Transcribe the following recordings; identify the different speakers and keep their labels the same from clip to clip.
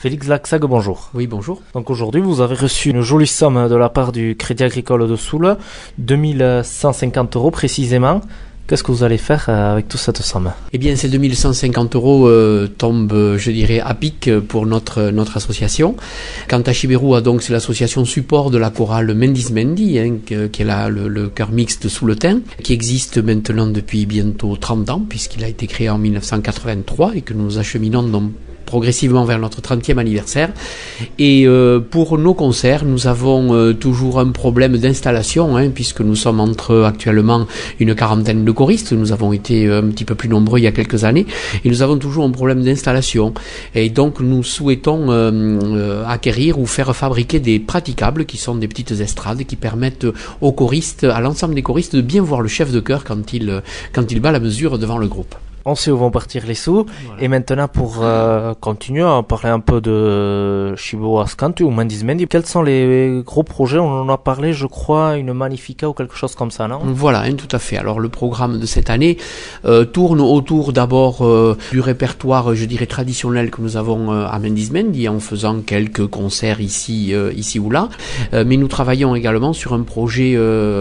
Speaker 1: Félix Laxague, bonjour.
Speaker 2: Oui, bonjour.
Speaker 1: Donc aujourd'hui, vous avez reçu une jolie somme de la part du Crédit Agricole de Soule, 2150 € précisément. Qu'est-ce que vous allez faire avec toute cette somme?
Speaker 2: Eh bien, ces 2150 € tombent, je dirais, à pic pour notre association. Quant à Chibérou, donc, c'est l'association support de la chorale Mendizmendi, qui est le chœur mixte sous le thym, qui existe maintenant depuis bientôt 30 ans, puisqu'il a été créé en 1983 et que nous acheminons donc progressivement vers notre 30e anniversaire. Et pour nos concerts, nous avons toujours un problème d'installation, puisque nous sommes actuellement une quarantaine de choristes. Nous avons été un petit peu plus nombreux il y a quelques années, et nous avons toujours un problème d'installation. Et donc nous souhaitons acquérir ou faire fabriquer des praticables, qui sont des petites estrades qui permettent aux choristes, à l'ensemble des choristes, de bien voir le chef de chœur quand il bat la mesure devant le groupe.
Speaker 1: On sait où vont partir les sous. Voilà. Et maintenant, pour continuer à parler un peu de Chibérou Ascantu ou Mendizmendi, quels sont les gros projets? On en a parlé, je crois, une Magnifica ou quelque chose comme ça, non?
Speaker 2: Voilà, tout à fait. Alors, le programme de cette année tourne autour d'abord du répertoire, je dirais, traditionnel que nous avons à Mendizmendi, en faisant quelques concerts ici ou là. Mais nous travaillons également sur un projet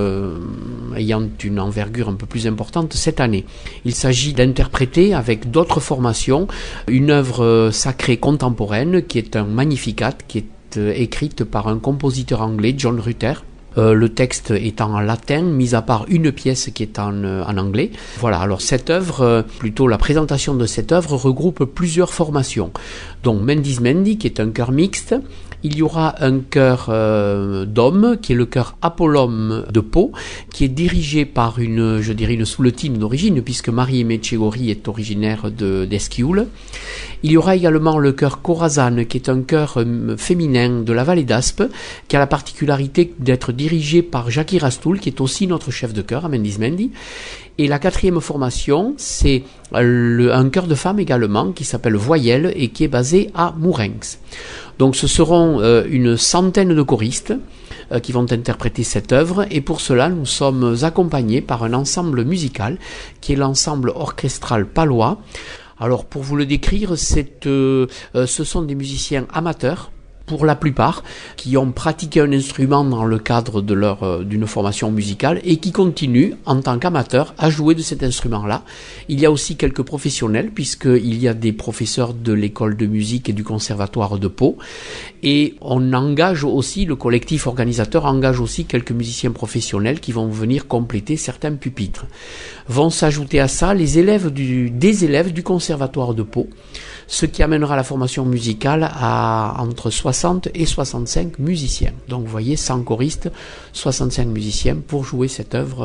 Speaker 2: ayant une envergure un peu plus importante cette année. Il s'agit d'interpréter avec d'autres formations une œuvre sacrée contemporaine qui est un Magnificat, qui est écrite par un compositeur anglais, John Rutter. Le texte étant en latin, mis à part une pièce qui est en anglais. Voilà, alors cette œuvre, plutôt la présentation de cette œuvre, regroupe plusieurs formations. Donc Mendizmendi, qui est un chœur mixte. Il y aura un chœur d'hommes, qui est le chœur Apollum de Pau, qui est dirigé par une souletine d'origine, puisque Marie-Aimée Tchégori est originaire d'Esquioul. Il y aura également le chœur Corazane, qui est un chœur féminin de la vallée d'Aspe, qui a la particularité d'être dirigé par Jackie Rastoul, qui est aussi notre chef de chœur à Mendizmendi. Et la quatrième formation, c'est un chœur de femmes également, qui s'appelle Voyelle et qui est basé à Mourenx. Donc ce seront une centaine de choristes qui vont interpréter cette œuvre, et pour cela nous sommes accompagnés par un ensemble musical qui est l'ensemble orchestral palois. Alors pour vous le décrire, ce sont des musiciens amateurs, pour la plupart, qui ont pratiqué un instrument dans le cadre d'une formation musicale et qui continuent, en tant qu'amateurs, à jouer de cet instrument-là. Il y a aussi quelques professionnels, puisqu'il y a des professeurs de l'école de musique et du conservatoire de Pau. Et on engage aussi, le collectif organisateur engage aussi quelques musiciens professionnels qui vont venir compléter certains pupitres. Vont s'ajouter à ça des élèves du conservatoire de Pau, ce qui amènera la formation musicale à entre 60 et 65 musiciens. Donc vous voyez, 100 choristes, 65 musiciens pour jouer cette œuvre,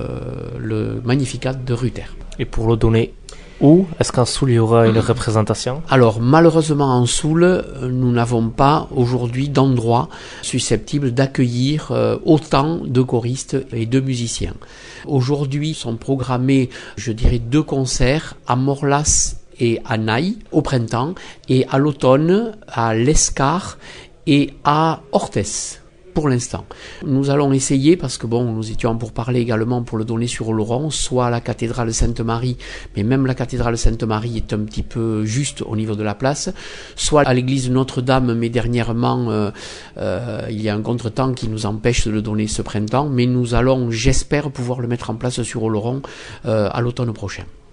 Speaker 2: le Magnificat de Rutter.
Speaker 1: Et pour le donner où? Est-ce qu'en Soule il y aura une représentation?
Speaker 2: Alors malheureusement en Soule, nous n'avons pas aujourd'hui d'endroit susceptible d'accueillir autant de choristes et de musiciens. Aujourd'hui sont programmés, je dirais, 2 concerts à Morlas et à Naï au printemps, et à l'automne à l'Escar et à Orthès pour l'instant. Nous allons essayer, parce que nous étions pour parler également pour le donner sur Oloron, soit à la cathédrale Sainte-Marie, mais même la cathédrale Sainte-Marie est un petit peu juste au niveau de la place, soit à l'église Notre-Dame, mais dernièrement il y a un contretemps qui nous empêche de le donner ce printemps, mais nous allons, j'espère, pouvoir le mettre en place sur Oloron à l'automne prochain.